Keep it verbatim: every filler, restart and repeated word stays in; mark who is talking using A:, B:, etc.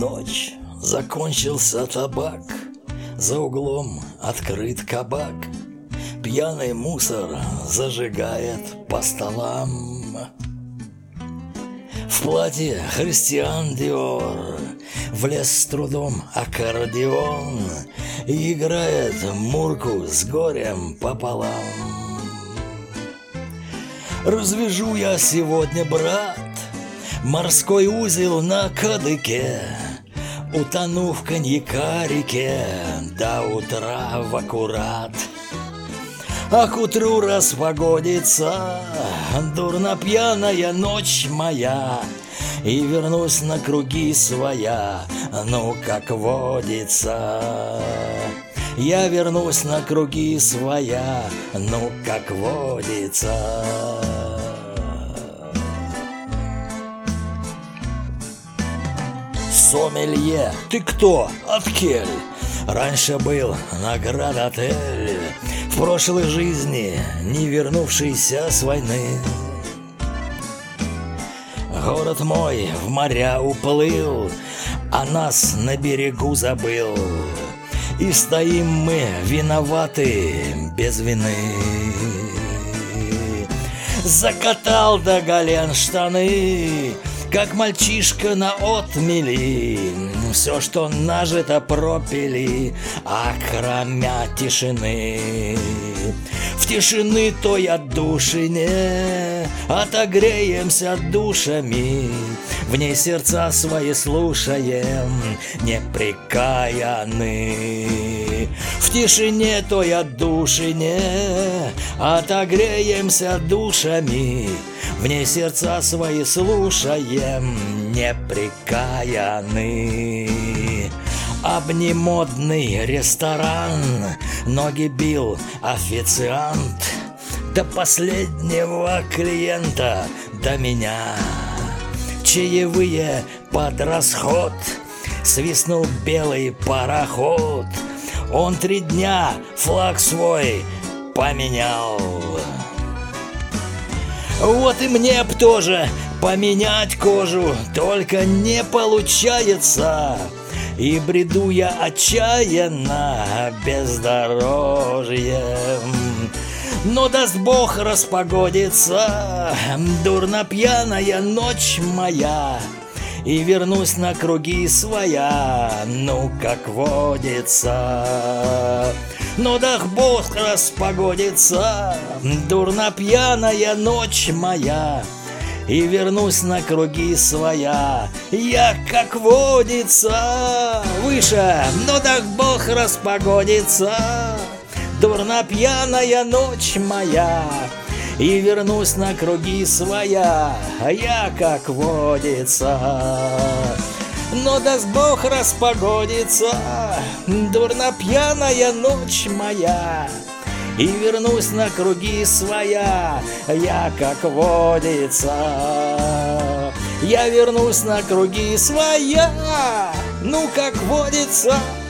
A: ночь, закончился табак, за углом открыт кабак, пьяный мусор зажигает по столам. В платье Христиан Диор влез с трудом аккордеон и играет мурку с горем пополам. Развяжу я сегодня, брат, морской узел на кадыке, утону в коньяка реке до утра в аккурат. А к утру распогодится дурно пьяная ночь моя, и вернусь на круги своя, ну как водится. Я вернусь на круги своя, ну как водится. Сомелье, ты кто? Откель? Раньше был наград-отель, в прошлой жизни не вернувшийся с войны. Город мой в моря уплыл, а нас на берегу забыл, и стоим мы виноваты без вины. Закатал до голен штаны, как мальчишка на отмели, все, что нажито, пропили, окромя тишины. В тишины той отдушине отогреемся душами, в ней сердца свои слушаем, непрекаяны. В тишине той отдушине отогреемся душами, в ней сердца свои слушаем, непрекаяны. Обнемодный ресторан, ноги бил официант, до последнего клиента, до меня. Чаевые под расход, свистнул белый пароход, он три дня флаг свой поменял. Вот и мне б тоже поменять кожу, только не получается, и бреду я отчаянно бездорожьем. Но даст Бог распогодится дурно пьяная ночь моя, и вернусь на круги своя, ну как водится. Но даст Бог распогодится дурно пьяная ночь моя, и вернусь на круги своя, я как водится. Выше. Но даст Бог распогодится дурно пьяная ночь моя, и вернусь на круги своя, я как водится. Но даст Бог распогодится дурно пьяная ночь моя, и вернусь на круги своя, я как водится. Я вернусь на круги своя, ну как водится.